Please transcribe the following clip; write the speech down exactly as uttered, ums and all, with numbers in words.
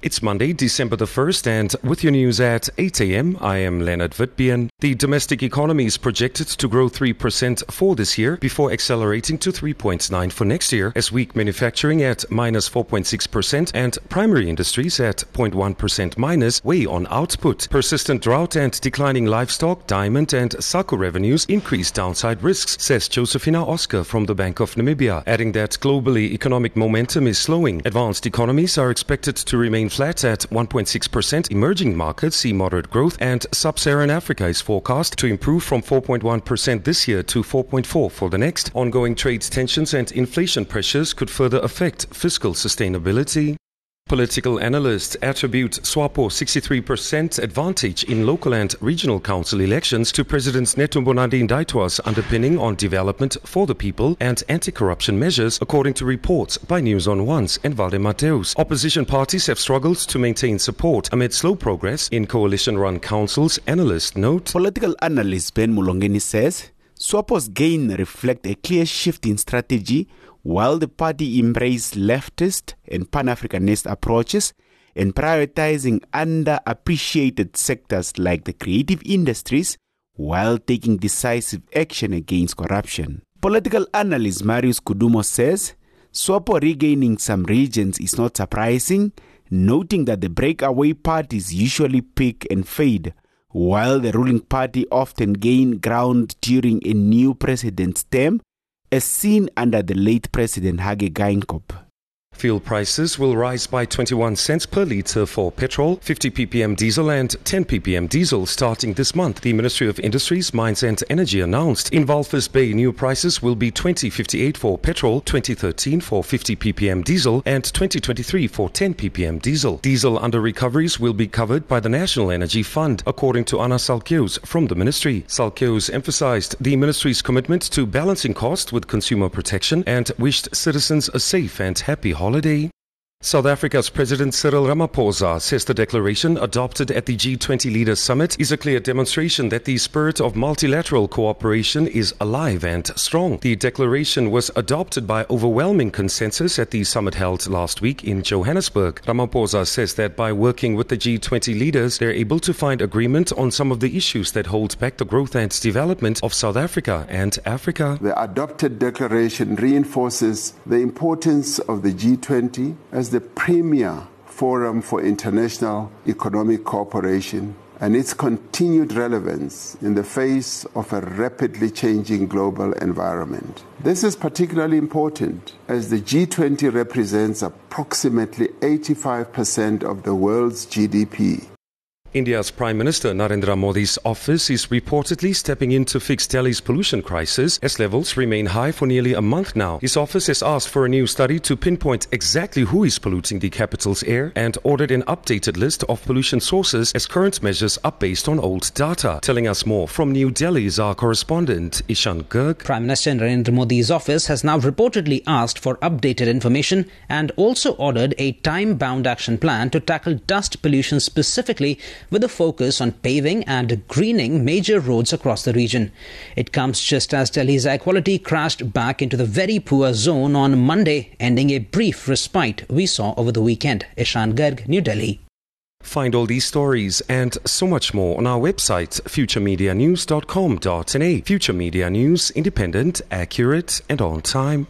It's Monday, December the first, and with your news at eight a.m., I am Leonard Witbeen. The domestic economy is projected to grow three percent for this year before accelerating to three point nine for next year, as weak manufacturing at minus four point six percent and primary industries at zero point one percent minus weigh on output. Persistent drought and declining livestock, diamond and SACCO revenues increase downside risks, says Josephina Oscar from the Bank of Namibia, adding that globally economic momentum is slowing. Advanced economies are expected to remain flat at one point six percent. Emerging markets see moderate growth, and sub-Saharan Africa is forecast to improve from four point one percent this year to four point four percent for the next. Ongoing trade tensions and inflation pressures could further affect fiscal sustainability. Political analysts attribute SWAPO's sixty-three percent advantage in local and regional council elections to President Netumbo Ndaitwah's underpinning on development for the people and anti-corruption measures, according to reports by News on One's and Valdemateus. Opposition parties have struggled to maintain support amid slow progress in coalition-run councils, analysts note. Political analyst Ben Mulongeni says SWAPO's gain reflect a clear shift in strategy, while the party embraced leftist and Pan-Africanist approaches and prioritizing underappreciated sectors like the creative industries while taking decisive action against corruption. Political analyst Marius Kudumo says SWAPO regaining some regions is not surprising, noting that the breakaway parties usually peak and fade, while the ruling party often gain ground during a new president's term, as seen under the late President Hage Geingob. Fuel prices will rise by twenty-one cents per litre for petrol, fifty p p m diesel and ten p p m diesel starting this month. The Ministry of Industries, Mines and Energy announced in Walvis Bay new prices will be twenty fifty-eight for petrol, twenty thirteen for fifty p p m diesel and twenty twenty-three for ten p p m diesel. Diesel under recoveries will be covered by the National Energy Fund, according to Anna Salkeus from the Ministry. Salkeus emphasized the Ministry's commitment to balancing cost with consumer protection and wished citizens a safe and happy holiday. Holiday. South Africa's President Cyril Ramaphosa says the declaration adopted at the G twenty Leaders Summit is a clear demonstration that the spirit of multilateral cooperation is alive and strong. The declaration was adopted by overwhelming consensus at the summit held last week in Johannesburg. Ramaphosa says that by working with the G twenty leaders, they're able to find agreement on some of the issues that hold back the growth and development of South Africa and Africa. The adopted declaration reinforces the importance of the G twenty as the premier forum for international economic cooperation and its continued relevance in the face of a rapidly changing global environment. This is particularly important as the G twenty represents approximately eighty-five percent of the world's G D P. India's Prime Minister Narendra Modi's office is reportedly stepping in to fix Delhi's pollution crisis as levels remain high for nearly a month now. His office has asked for a new study to pinpoint exactly who is polluting the capital's air and ordered an updated list of pollution sources as current measures are based on old data. Telling us more from New Delhi is our correspondent Ishan Garg. Prime Minister Narendra Modi's office has now reportedly asked for updated information and also ordered a time-bound action plan to tackle dust pollution specifically, with a focus on paving and greening major roads across the region. It comes just as Delhi's air quality crashed back into the very poor zone on Monday, ending a brief respite we saw over the weekend. Ishan Garg, New Delhi. Find all these stories and so much more on our website, future media news dot com dot n a. Future Media News, independent, accurate and on time.